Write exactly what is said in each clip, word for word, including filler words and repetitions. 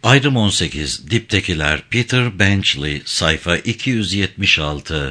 Ayrım on sekiz. Diptekiler. Peter Benchley. Sayfa iki yüz yetmiş altı.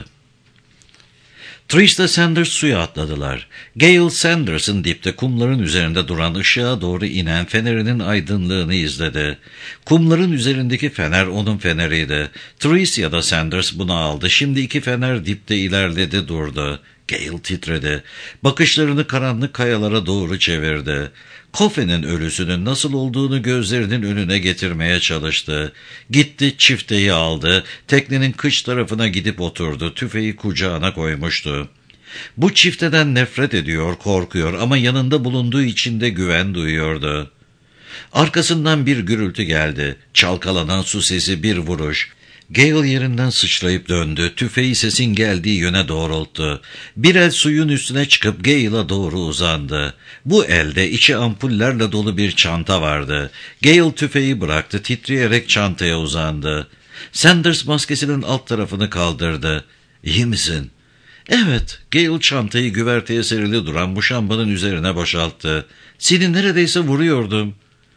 Trista Sanders suya atladılar. Gale Sanders'ın dipte kumların üzerinde duran ışığa doğru inen fenerinin aydınlığını izledi. Kumların üzerindeki fener onun feneriydi. Tris ya da Sanders bunu aldı. Şimdi iki fener dipte ilerledi durdu. Gale titredi. Bakışlarını karanlık kayalara doğru çevirdi. Coffey'nin ölüsünün nasıl olduğunu gözlerinin önüne getirmeye çalıştı. Gitti, çifteyi aldı, teknenin kıç tarafına gidip oturdu, tüfeği kucağına koymuştu. Bu çifteden nefret ediyor, korkuyor ama yanında bulunduğu için de güven duyuyordu. Arkasından bir gürültü geldi, çalkalanan su sesi, bir vuruş. Gale yerinden sıçrayıp döndü, tüfeği sesin geldiği yöne doğrulttu. Bir el suyun üstüne çıkıp Gale'a doğru uzandı. Bu elde içi ampullerle dolu bir çanta vardı. Gale tüfeği bıraktı, titreyerek çantaya uzandı. Sanders maskesinin alt tarafını kaldırdı. "İyi misin?" "Evet." Gale çantayı güverteye serili duran muşambanın üzerine boşalttı. "Seni neredeyse vuruyordum."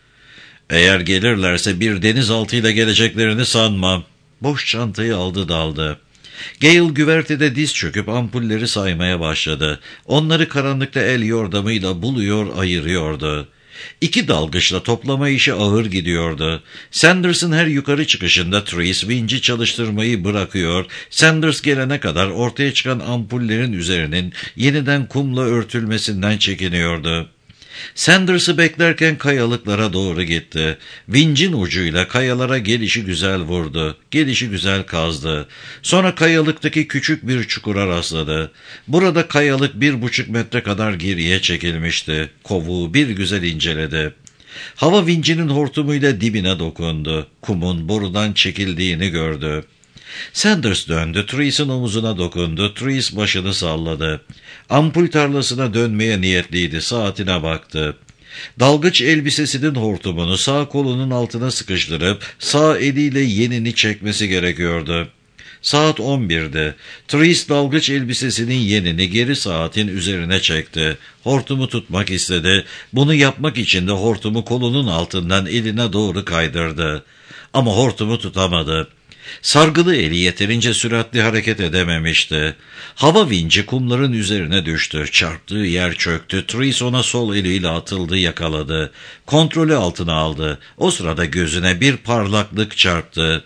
"Eğer gelirlerse bir denizaltıyla geleceklerini sanmam." Boş çantayı aldı daldı. Gale güvertede diz çöküp ampulleri saymaya başladı. Onları karanlıkta el yordamıyla buluyor, ayırıyordu. İki dalgıçla toplama işi ağır gidiyordu. Sanders'ın her yukarı çıkışında Tris vinci çalıştırmayı bırakıyor, Sanders gelene kadar ortaya çıkan ampullerin üzerinin yeniden kumla örtülmesinden çekiniyordu. Sanders'ı beklerken kayalıklara doğru gitti. Vincin ucuyla kayalara gelişi güzel vurdu. Gelişi güzel kazdı. Sonra kayalıktaki küçük bir çukura rastladı. Burada kayalık bir buçuk metre kadar geriye çekilmişti. Kovuğu bir güzel inceledi. Hava vincinin hortumuyla dibine dokundu. Kumun borudan çekildiğini gördü. Sanders döndü, Tris'in omuzuna dokundu. Tris başını salladı. Ampul tarlasına dönmeye niyetliydi, saatine baktı. Dalgıç elbisesinin hortumunu sağ kolunun altına sıkıştırıp sağ eliyle yenini çekmesi gerekiyordu. Saat on birdi. Tris dalgıç elbisesinin yenini geri saatin üzerine çekti. Hortumu tutmak istedi. Bunu yapmak için de hortumu kolunun altından eline doğru kaydırdı. Ama hortumu tutamadı. Sargılı eli yeterince süratli hareket edememişti. Hava vinci kumların üzerine düştü. Çarptığı yer çöktü. Tris ona sol eliyle atıldı, yakaladı. Kontrolü altına aldı. O sırada gözüne bir parlaklık çarptı.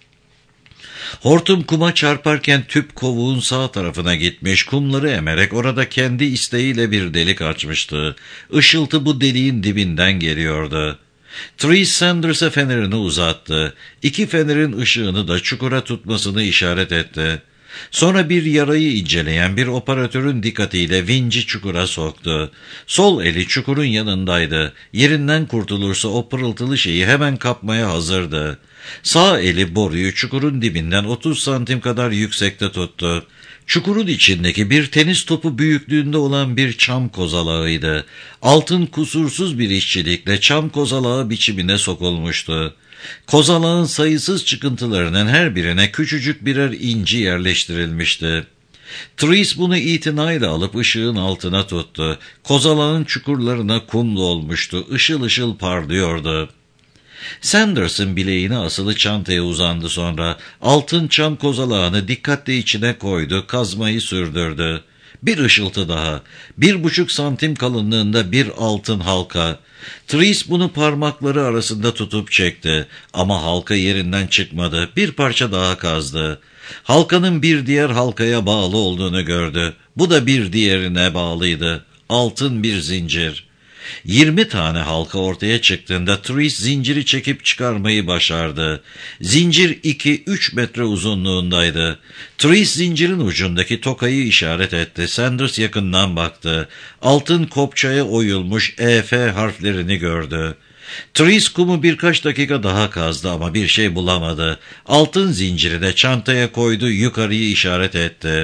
Hortum kuma çarparken tüp kovuğun sağ tarafına gitmiş, kumları emerek orada kendi isteğiyle bir delik açmıştı. Işıltı bu deliğin dibinden geliyordu. Tris Sanders'a fenerini uzattı. İki fenerin ışığını da çukura tutmasını işaret etti. Sonra bir yarayı inceleyen bir operatörün dikkatiyle vinci çukura soktu. Sol eli çukurun yanındaydı. Yerinden kurtulursa o pırıltılı şeyi hemen kapmaya hazırdı. Sağ eli boruyu çukurun dibinden otuz santim kadar yüksekte tuttu. Çukurun içindeki bir tenis topu büyüklüğünde olan bir çam kozalağıydı. Altın kusursuz bir işçilikle çam kozalağı biçimine sokulmuştu. Kozalağın sayısız çıkıntılarının her birine küçücük birer inci yerleştirilmişti. Tris bunu itinayla alıp ışığın altına tuttu. Kozalağın çukurlarına kumlu olmuştu, ışıl ışıl parlıyordu. Sanders'ın bileğine asılı çantaya uzandı sonra. Altın çam kozalağını dikkatle içine koydu, kazmayı sürdürdü. Bir ışıltı daha. Bir buçuk santim kalınlığında bir altın halka. Tris bunu parmakları arasında tutup çekti. Ama halka yerinden çıkmadı. Bir parça daha kazdı. Halkanın bir diğer halkaya bağlı olduğunu gördü. Bu da bir diğerine bağlıydı. Altın bir zincir. Yirmi tane halka ortaya çıktığında Tris zinciri çekip çıkarmayı başardı. Zincir iki üç metre uzunluğundaydı. Tris zincirin ucundaki tokayı işaret etti. Sanders yakından baktı. Altın kopçaya oyulmuş E F harflerini gördü. Tris kumu birkaç dakika daha kazdı ama bir şey bulamadı. Altın zinciri de çantaya koydu, yukarıyı işaret etti.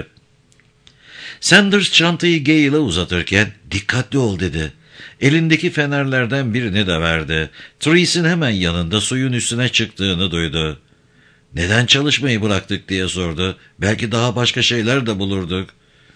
Sanders çantayı Gale'a uzatırken "Dikkatli ol" dedi. Elindeki fenerlerden birini de verdi. Tris'in hemen yanında suyun üstüne çıktığını duydu. "Neden çalışmayı bıraktık?" diye sordu. "Belki daha başka şeyler de bulurduk."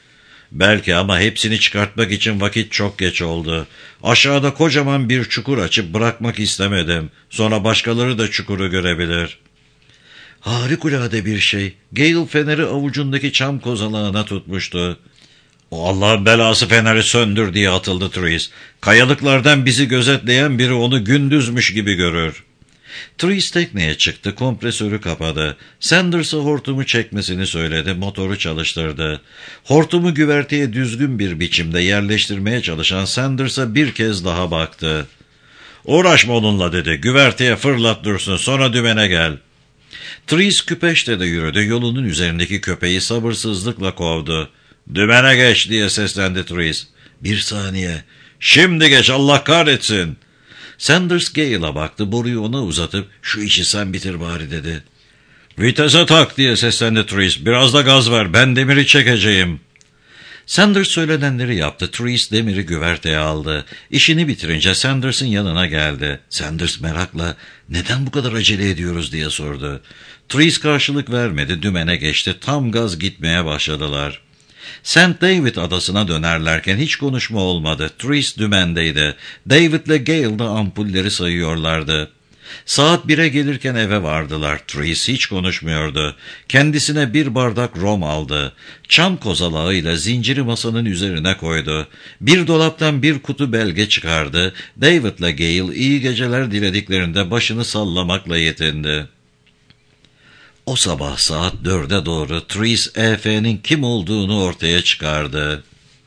Belki ama hepsini çıkartmak için vakit çok geç oldu. Aşağıda kocaman bir çukur açıp bırakmak istemedim. Sonra başkaları da çukuru görebilir. Harikulade bir şey. Gale feneri avucundaki çam kozalağına tutmuştu. O Allah'ın belası feneri söndür diye atıldı Therese. Kayalıklardan bizi gözetleyen biri onu gündüzmüş gibi görür. Therese tekneye çıktı, kompresörü kapadı. Sanders'a hortumu çekmesini söyledi, motoru çalıştırdı. Hortumu güverteye düzgün bir biçimde yerleştirmeye çalışan Sanders'a bir kez daha baktı. ''Uğraşma onunla'' dedi. ''Güverteye fırlat dursun, sonra dümene gel.'' Therese küpeşte de yürüdü, yolunun üzerindeki köpeği sabırsızlıkla kovdu. ''Dümene geç'' diye seslendi Therese. ''Bir saniye. Şimdi geç, Allah kahretsin.'' Sanders Gale'a baktı, boruyu ona uzatıp ''Şu işi sen bitir bari'' dedi. ''Vitese tak'' diye seslendi Therese. ''Biraz da gaz ver, ben demiri çekeceğim.'' Sanders söylenenleri yaptı. Therese demiri güverteye aldı. İşini bitirince Sanders'ın yanına geldi. Sanders merakla ''Neden bu kadar acele ediyoruz?'' diye sordu. Therese karşılık vermedi, dümene geçti. Tam gaz gitmeye başladılar. Saint David adasına dönerlerken hiç konuşma olmadı. Therese dümendeydi. David'le Gale da ampulleri sayıyorlardı. Saat bire gelirken eve vardılar. Therese hiç konuşmuyordu. Kendisine bir bardak rom aldı. Çam kozalağıyla zinciri masanın üzerine koydu. Bir dolaptan bir kutu belge çıkardı. David'le Gale iyi geceler dilediklerinde başını sallamakla yetindi. O sabah saat dörde doğru Therese E F'nin kim olduğunu ortaya çıkardı.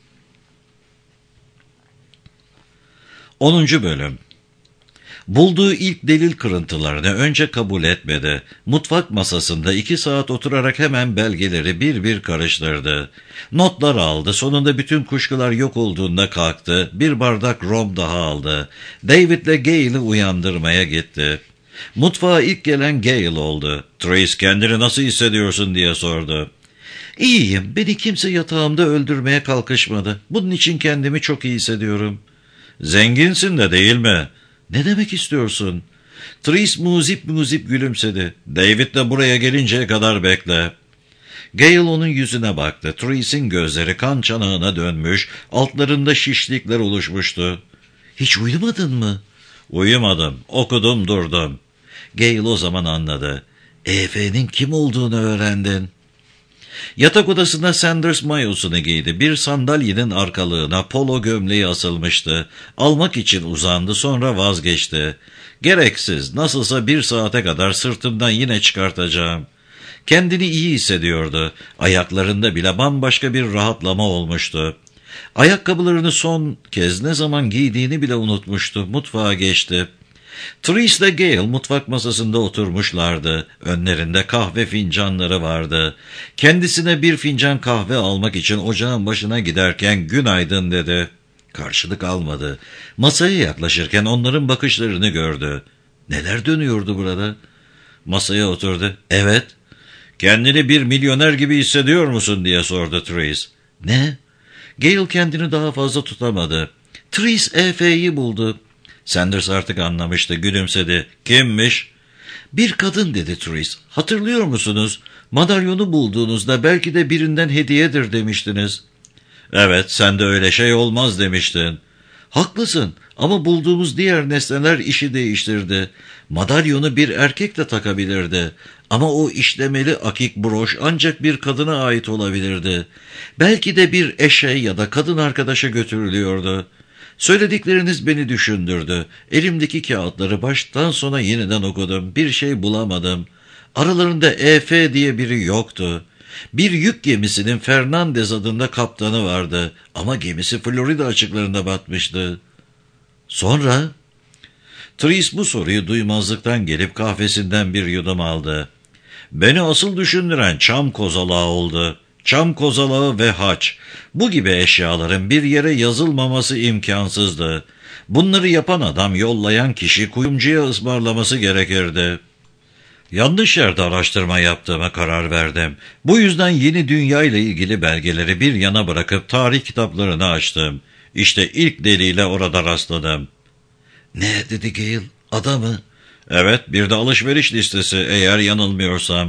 onuncu Bölüm. Bulduğu ilk delil kırıntılarını önce kabul etmedi. Mutfak masasında iki saat oturarak hemen belgeleri bir bir karıştırdı. Notlar aldı. Sonunda bütün kuşkular yok olduğunda kalktı. Bir bardak rom daha aldı. David'le Gale'i uyandırmaya gitti. Mutfağa ilk gelen Gale oldu. ''Therese, kendini nasıl hissediyorsun?'' diye sordu. ''İyiyim. Beni kimse yatağımda öldürmeye kalkışmadı. Bunun için kendimi çok iyi hissediyorum.'' ''Zenginsin de değil mi?'' ''Ne demek istiyorsun?'' Therese muzip muzip gülümsedi. ''David de buraya gelinceye kadar bekle.'' Gale onun yüzüne baktı. Therese'in gözleri kan çanağına dönmüş, altlarında şişlikler oluşmuştu. ''Hiç uyumadın mı?'' ''Uyumadım. Okudum durdum.'' Gale o zaman anladı. E F'nin kim olduğunu öğrendin. Yatak odasında Sanders mayosunu giydi. Bir sandalyenin arkalığına polo gömleği asılmıştı. Almak için uzandı, sonra vazgeçti. ''Gereksiz. Nasılsa bir saate kadar sırtımdan yine çıkartacağım.'' Kendini iyi hissediyordu. Ayaklarında bile bambaşka bir rahatlama olmuştu. Ayakkabılarını son kez ne zaman giydiğini bile unutmuştu. Mutfağa geçti. Therese ile Gale mutfak masasında oturmuşlardı. Önlerinde kahve fincanları vardı. Kendisine bir fincan kahve almak için ocağın başına giderken ''Günaydın'' dedi. Karşılık almadı. Masaya yaklaşırken onların bakışlarını gördü. Neler dönüyordu burada? Masaya oturdu. ''Evet.'' ''Kendini bir milyoner gibi hissediyor musun?'' diye sordu Therese. ''Ne?'' Gale kendini daha fazla tutamadı. ''Therese E F'yi buldu.'' Sanders artık anlamıştı, gülümsedi. ''Kimmiş?'' ''Bir kadın'' dedi Therese. ''Hatırlıyor musunuz? Madalyonu bulduğunuzda belki de birinden hediyedir demiştiniz.'' ''Evet, sen de öyle şey olmaz demiştin.'' ''Haklısın ama bulduğumuz diğer nesneler işi değiştirdi. Madalyonu bir erkek de takabilirdi. Ama o işlemeli akik broş ancak bir kadına ait olabilirdi. Belki de bir eşe ya da kadın arkadaşa götürülüyordu. Söyledikleriniz beni düşündürdü. Elimdeki kağıtları baştan sona yeniden okudum. Bir şey bulamadım. Aralarında E F diye biri yoktu. Bir yük gemisinin Fernandez adında kaptanı vardı. Ama gemisi Florida açıklarında batmıştı. Sonra? Therese bu soruyu duymazlıktan gelip kahvesinden bir yudum aldı. Beni asıl düşündüren çam kozalağı oldu. Çam kozalağı ve haç. Bu gibi eşyaların bir yere yazılmaması imkansızdı. Bunları yapan adam, yollayan kişi kuyumcuya ısmarlaması gerekirdi. Yanlış yerde araştırma yaptığıma karar verdim. Bu yüzden yeni dünya ile ilgili belgeleri bir yana bırakıp tarih kitaplarını açtım. İşte ilk deliyle orada rastladım. ''Ne?'' dedi Gale. ''Ada mı?'' ''Evet, bir de alışveriş listesi eğer yanılmıyorsam.''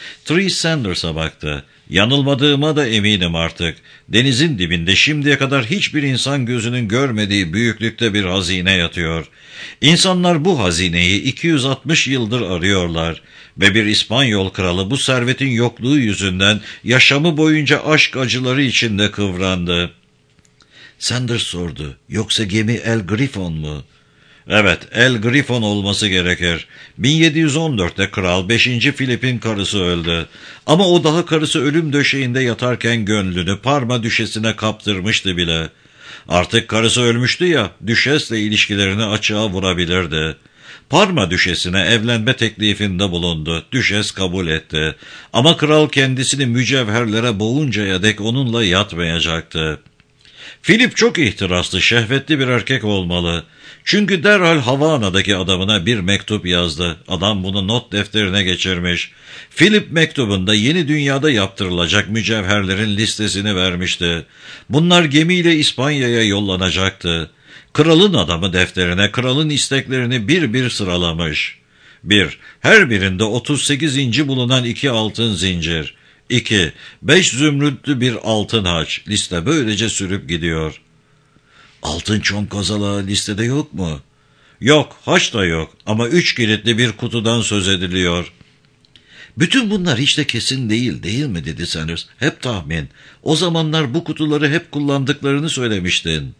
Therese Sanders'a baktı. Yanılmadığıma da eminim artık. Denizin dibinde şimdiye kadar hiçbir insan gözünün görmediği büyüklükte bir hazine yatıyor. İnsanlar bu hazineyi iki yüz altmış yıldır arıyorlar. Ve bir İspanyol kralı bu servetin yokluğu yüzünden yaşamı boyunca aşk acıları içinde kıvrandı. Sanders sordu. Yoksa gemi El Grifon mu? Evet, El Grifon olması gerekir. bin yedi yüz on dörtte Kral beşinci Filip'in karısı öldü. Ama o daha karısı ölüm döşeğinde yatarken gönlünü Parma düşesine kaptırmıştı bile. Artık karısı ölmüştü ya, düşesle ilişkilerini açığa vurabilirdi. Parma düşesine evlenme teklifinde bulundu. Düşes kabul etti. Ama kral kendisini mücevherlere boğuncaya dek onunla yatmayacaktı. Filip çok ihtiraslı, şehvetli bir erkek olmalı. Çünkü derhal Havana'daki adamına bir mektup yazdı. Adam bunu not defterine geçirmiş. Filip mektubunda yeni dünyada yaptırılacak mücevherlerin listesini vermişti. Bunlar gemiyle İspanya'ya yollanacaktı. Kralın adamı defterine kralın isteklerini bir bir sıralamış. bir. Her birinde otuz sekiz inci bulunan iki altın zincir. iki. Beş zümrütlü bir altın haç. Liste böylece sürüp gidiyor. Altın çon kozalağı listede yok mu? Yok, haç da yok ama üç kilitli bir kutudan söz ediliyor. Bütün bunlar hiç de kesin değil, değil mi dedi Sanders. Hep tahmin. O zamanlar bu kutuları hep kullandıklarını söylemiştin.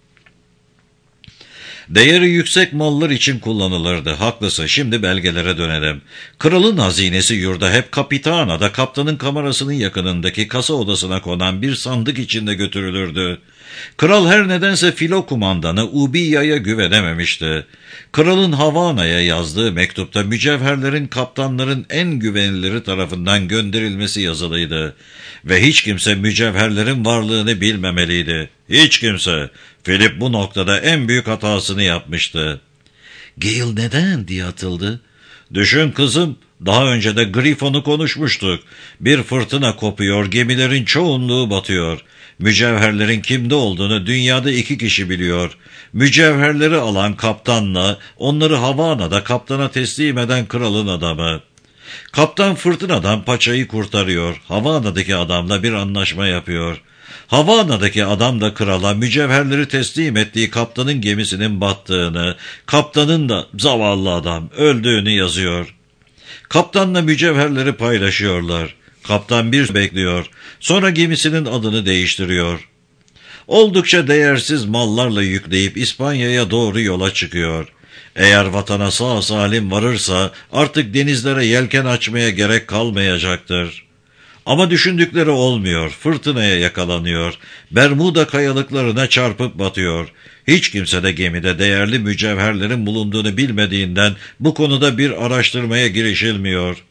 Değeri yüksek mallar için kullanılırdı. Haklısın. Şimdi belgelere dönelim. Kralın hazinesi yurda hep Kapitana'da kaptanın kamerasının yakınındaki kasa odasına konan bir sandık içinde götürülürdü. Kral her nedense filo kumandanı Ubiya'ya güvenememişti. Kralın Havana'ya yazdığı mektupta mücevherlerin kaptanların en güveniliri tarafından gönderilmesi yazılıydı. Ve hiç kimse mücevherlerin varlığını bilmemeliydi. Hiç kimse. Filip bu noktada en büyük hatasını yapmıştı. Gale neden diye atıldı. Düşün kızım, daha önce de Grifon'u konuşmuştuk. Bir fırtına kopuyor, gemilerin çoğunluğu batıyor. Mücevherlerin kimde olduğunu dünyada iki kişi biliyor. Mücevherleri alan kaptanla, onları Havana'da kaptana teslim eden kralın adamı. Kaptan fırtınadan paçayı kurtarıyor. Havana'daki adamla bir anlaşma yapıyor. Havana'daki adam da krala mücevherleri teslim ettiği kaptanın gemisinin battığını, kaptanın da zavallı adam öldüğünü yazıyor. Kaptanla mücevherleri paylaşıyorlar. Kaptan bir bekliyor. Sonra gemisinin adını değiştiriyor. Oldukça değersiz mallarla yükleyip İspanya'ya doğru yola çıkıyor. Eğer vatana sağ salim varırsa artık denizlere yelken açmaya gerek kalmayacaktır. Ama düşündükleri olmuyor. Fırtınaya yakalanıyor. Bermuda kayalıklarına çarpıp batıyor. Hiç kimse de gemide değerli mücevherlerin bulunduğunu bilmediğinden bu konuda bir araştırmaya girişilmiyor.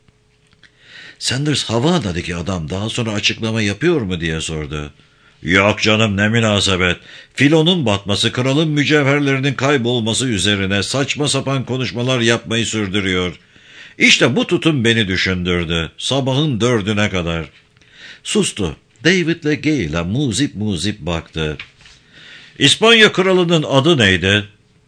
Sanders Havana'daki adam daha sonra açıklama yapıyor mu diye sordu. Yok canım, ne münasebet. Filonun batması kralın mücevherlerinin kaybolması üzerine saçma sapan konuşmalar yapmayı sürdürüyor. İşte bu tutum beni düşündürdü. Sabahın dördüne kadar. Sustu. David'le Gale'a muzip muzip baktı. İspanya kralının adı neydi?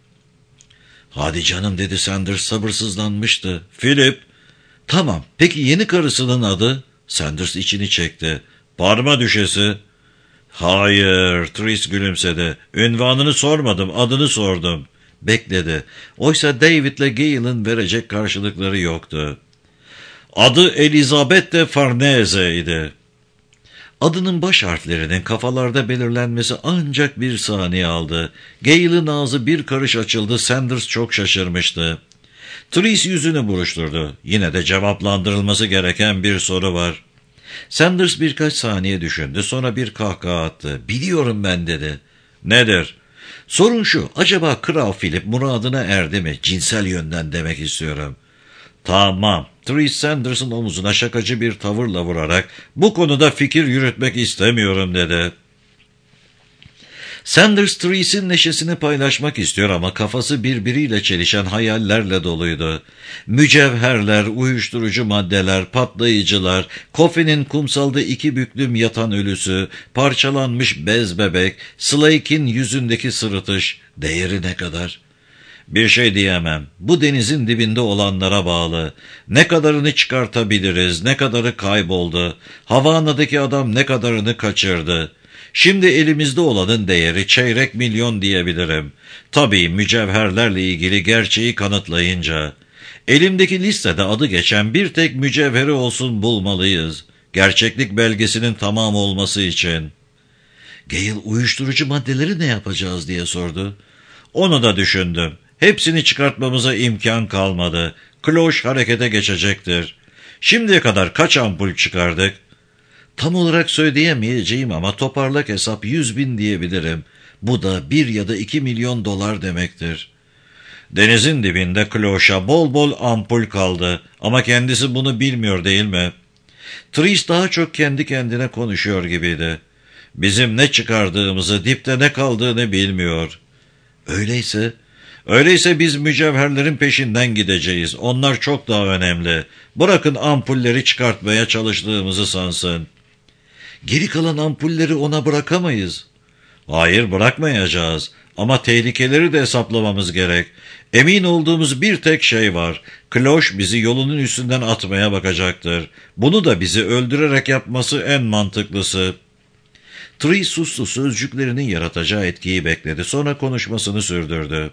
Hadi canım dedi Sanders sabırsızlanmıştı. Philip. Tamam, peki yeni karısının adı? Sanders içini çekti. Parma düşesi. Hayır, Therese gülümsedi. Ünvanını sormadım, adını sordum. Bekledi. Oysa David'le Gale'ın verecek karşılıkları yoktu. Adı Elizabeth de Farnese idi. Adının baş harflerinin kafalarda belirlenmesi ancak bir saniye aldı. Gale'ın ağzı bir karış açıldı. Sanders çok şaşırmıştı. Therese yüzünü buruşturdu. Yine de cevaplandırılması gereken bir soru var. Sanders birkaç saniye düşündü. Sonra bir kahkaha attı. Biliyorum ben dedi. Nedir? Sorun şu, acaba Kral Philip muradına erdi mi? Cinsel yönden demek istiyorum. Tamam. Therese Sanders'ın omuzuna şakacı bir tavırla vurarak bu konuda fikir yürütmek istemiyorum dedi. Sanders Therese'in neşesini paylaşmak istiyor ama kafası birbiriyle çelişen hayallerle doluydu. Mücevherler, uyuşturucu maddeler, patlayıcılar, Coffey'nin kumsalda iki büklüm yatan ölüsü, parçalanmış bez bebek, Slake'in yüzündeki sırıtış, değeri ne kadar? Bir şey diyemem. Bu denizin dibinde olanlara bağlı. Ne kadarını çıkartabiliriz, ne kadarı kayboldu. Havana'daki adam ne kadarını kaçırdı. Şimdi elimizde olanın değeri çeyrek milyon diyebilirim. Tabii mücevherlerle ilgili gerçeği kanıtlayınca. Elimdeki listede adı geçen bir tek mücevheri olsun bulmalıyız. Gerçeklik belgesinin tamam olması için. Gale uyuşturucu maddeleri ne yapacağız diye sordu. Onu da düşündüm. Hepsini çıkartmamıza imkan kalmadı. Kloş harekete geçecektir. Şimdiye kadar kaç ampul çıkardık? Tam olarak söyleyemeyeceğim ama toparlak hesap yüz bin diyebilirim. Bu da bir ya da iki milyon dolar demektir. Denizin dibinde Kloş'a bol bol ampul kaldı ama kendisi bunu bilmiyor değil mi? Tris daha çok kendi kendine konuşuyor gibiydi. Bizim ne çıkardığımızı, dipte ne kaldığını bilmiyor. Öyleyse, öyleyse biz mücevherlerin peşinden gideceğiz. Onlar çok daha önemli. Bırakın ampulleri çıkartmaya çalıştığımızı sansın. Geri kalan ampulleri ona bırakamayız. Hayır, bırakmayacağız. Ama tehlikeleri de hesaplamamız gerek. Emin olduğumuz bir tek şey var. Kloş bizi yolunun üstünden atmaya bakacaktır. Bunu da bizi öldürerek yapması en mantıklısı. Tris sustu, sözcüklerinin yaratacağı etkiyi bekledi. Sonra konuşmasını sürdürdü.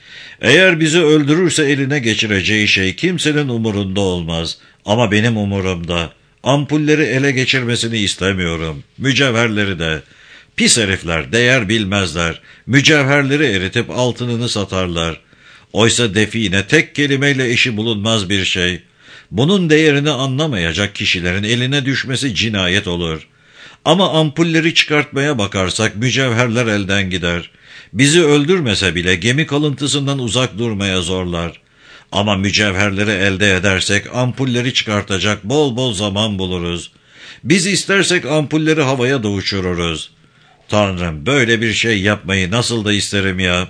Eğer bizi öldürürse eline geçireceği şey kimsenin umurunda olmaz. Ama benim umurumda. Ampulleri ele geçirmesini istemiyorum. Mücevherleri de. Pis herifler, değer bilmezler. Mücevherleri eritip altınını satarlar. Oysa define tek kelimeyle işi bulunmaz bir şey. Bunun değerini anlamayacak kişilerin eline düşmesi cinayet olur. Ama ampulleri çıkartmaya bakarsak mücevherler elden gider. Bizi öldürmese bile gemi kalıntısından uzak durmaya zorlar. Ama mücevherleri elde edersek ampulleri çıkartacak bol bol zaman buluruz. Biz istersek ampulleri havaya da uçururuz. Tanrım, böyle bir şey yapmayı nasıl da isterim ya.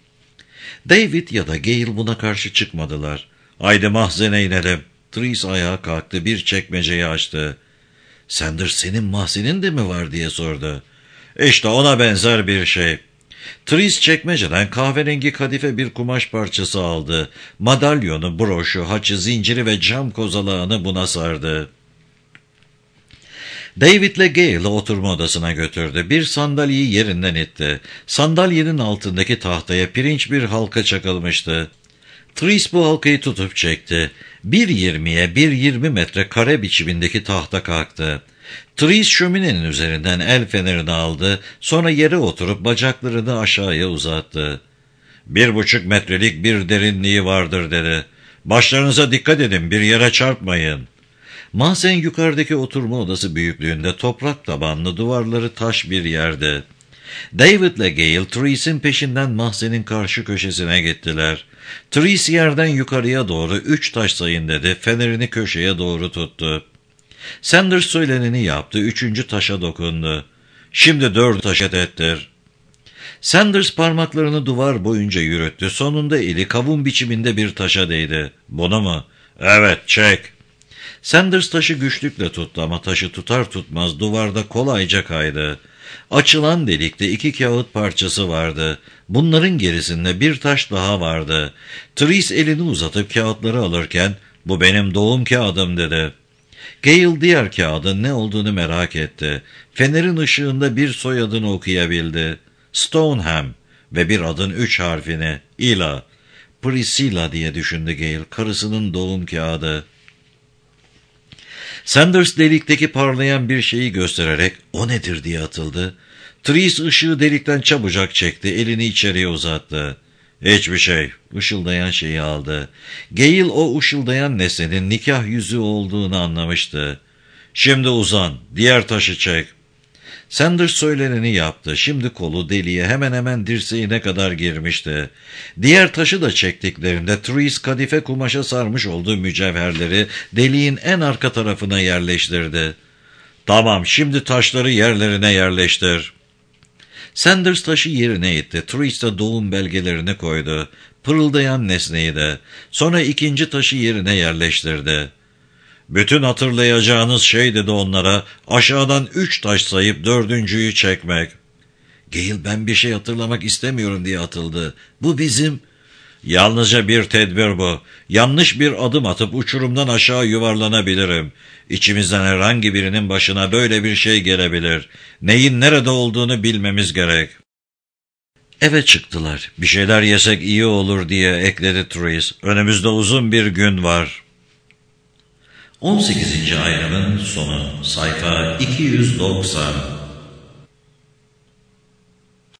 David ya da Gale buna karşı çıkmadılar. Haydi mahzene inelim. Tris ayağa kalktı, bir çekmeceyi açtı. Sanders, senin mahzenin de mi var diye sordu. İşte ona benzer bir şey. Tris çekmeceden kahverengi kadife bir kumaş parçası aldı. Madalyonu, broşu, haçı, zinciri ve cam kozalağını buna sardı. David'le Gale'ı oturma odasına götürdü. Bir sandalyeyi yerinden itti. Sandalyenin altındaki tahtaya pirinç bir halka çakılmıştı. Tris bu halkayı tutup çekti. Bir yirmiye bir yirmi metre kare biçimindeki tahta kalktı. Tris şöminenin üzerinden el fenerini aldı, sonra yere oturup bacaklarını aşağıya uzattı. Bir buçuk metrelik bir derinliği vardır dedi. Başlarınıza dikkat edin, bir yere çarpmayın. Mahzen yukarıdaki oturma odası büyüklüğünde, toprak tabanlı, duvarları taş bir yerde. David'le Gale, Tris'in peşinden mahzenin karşı köşesine gittiler. Tris yerden yukarıya doğru üç taş sayın dedi, fenerini köşeye doğru tuttu. Sanders söyleneni yaptı, üçüncü taşa dokundu. Şimdi dört taş ettir. Sanders parmaklarını duvar boyunca yürüttü, sonunda eli kavun biçiminde bir taşa değdi. Bunu mu? Evet, çek. Sanders taşı güçlükle tuttu ama taşı tutar tutmaz duvarda kolayca kaydı. Açılan delikte iki kağıt parçası vardı. Bunların gerisinde bir taş daha vardı. Tris elini uzatıp kağıtları alırken, "Bu benim doğum kağıdım," dedi. Gale diğer kağıdın ne olduğunu merak etti. Fenerin ışığında bir soyadını okuyabildi. Stoneham ve bir adın üç harfini. Ila. Priscilla diye düşündü Gale, karısının doğum kağıdı. Sanders delikteki parlayan bir şeyi göstererek "O nedir?" diye atıldı. Tris ışığı delikten çabucak çekti, elini içeriye uzattı. "Hiçbir şey." Işıldayan şeyi aldı. Gale o ışıldayan nesnenin nikah yüzüğü olduğunu anlamıştı. "Şimdi uzan, diğer taşı çek." Sanders söyleneni yaptı. Şimdi kolu deliğe hemen hemen dirseğine kadar girmişti. Diğer taşı da çektiklerinde Tris kadife kumaşa sarmış olduğu mücevherleri deliğin en arka tarafına yerleştirdi. "Tamam, şimdi taşları yerlerine yerleştir." Sanders taşı yerine itti. Tris de doğum belgelerini koydu. Pırıldayan nesneyi de. Sonra ikinci taşı yerine yerleştirdi. "Bütün hatırlayacağınız şey," dedi onlara, "aşağıdan üç taş sayıp dördüncüyü çekmek." Gale "Ben bir şey hatırlamak istemiyorum," diye atıldı. "Bu bizim..." Yalnızca bir tedbir bu. Yanlış bir adım atıp uçurumdan aşağı yuvarlanabilirim. İçimizden herhangi birinin başına böyle bir şey gelebilir. Neyin nerede olduğunu bilmemiz gerek. Eve çıktılar. Bir şeyler yesek iyi olur diye ekledi Therese. Önümüzde uzun bir gün var. on sekizinci ayrımın sonu. Sayfa iki yüz doksan.